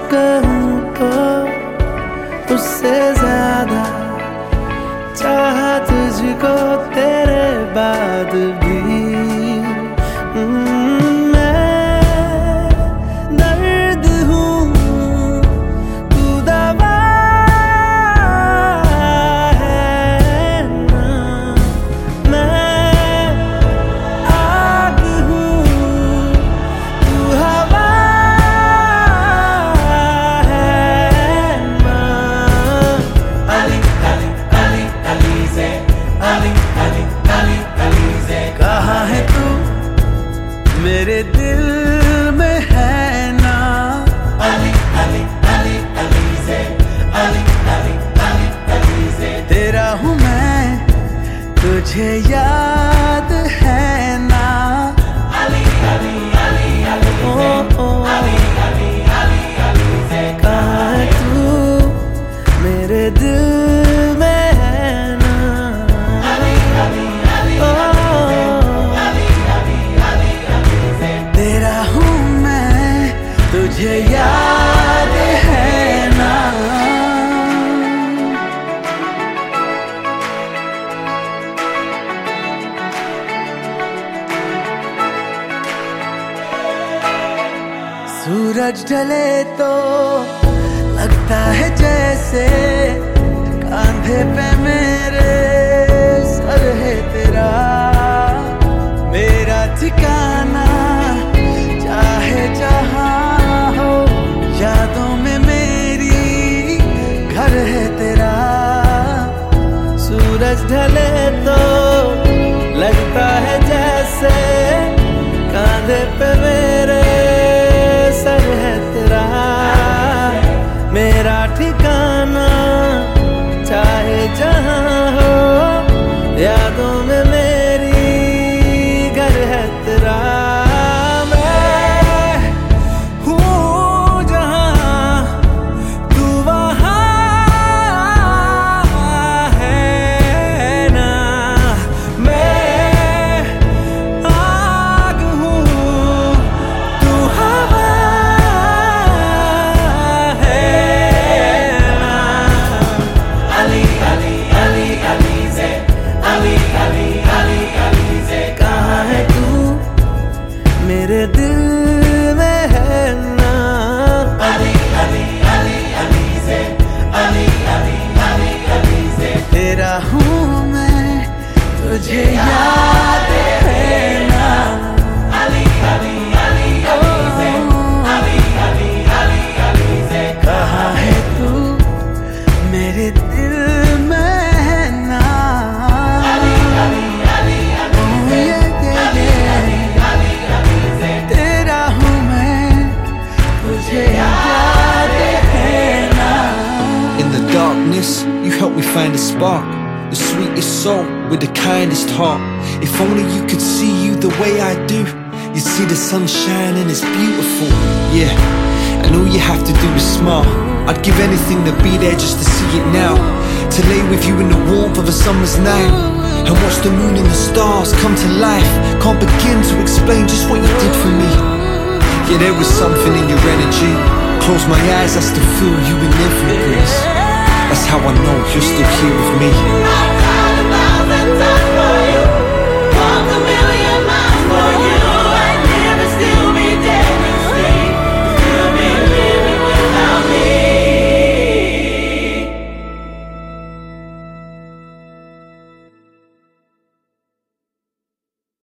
कहूँ तो उससे ज्यादा चाहा तुझको तेरे बाद भी। कहाँ है तू मेरे दिल में है ना। अली अली अली अलीज़े, अली अली अली अलीज़े। तेरा हूँ मैं तुझे याद है ना। अली अली अली अलीज़े, अली अली अली अलीज़े। कहाँ है तू मेरे दिल में है ना। अली अली अली तेरा हूँ मैं तुझे याद है ना। सूरज ढले तो लगता है जैसे कांधे पे मेरे सर है तेरा। मेरा ठिकाना चाहे जहाँ हो, यादों में मेरी घर है तेरा। सूरज ढले तो लगता है जैसे कांधे पे मेरे सर है तेरा। मेरा ठिकाना चाहे जहाँ हो, यादों में मेरी घर है तेरा। मेरे दिल में है ना। अली अली अली अलीज़े, अली अली अली अलीज़े। तेरा हूँ मैं तुझे याद है ना। अली अली अली अलीज़े, अली अली अली अलीज़े। कहाँ है तू मेरे दिल में है ना। Ali Ali Ali Alizeh, in the darkness, you help me find a spark, the sweetest soul with the kindest heart. If only you could see you the way I do, you'd see the sunshine and it's beautiful. Yeah, and all you have to do is smile. I'd give anything to be there just to see it now, to lay with you in the warmth of a summer's night and watch the moon and the stars come to life. Can't begin to explain just what you did for me. Yeah, there was something in your energy. Close my eyes, I still feel you in every breeze. That's how I know you're still here with me.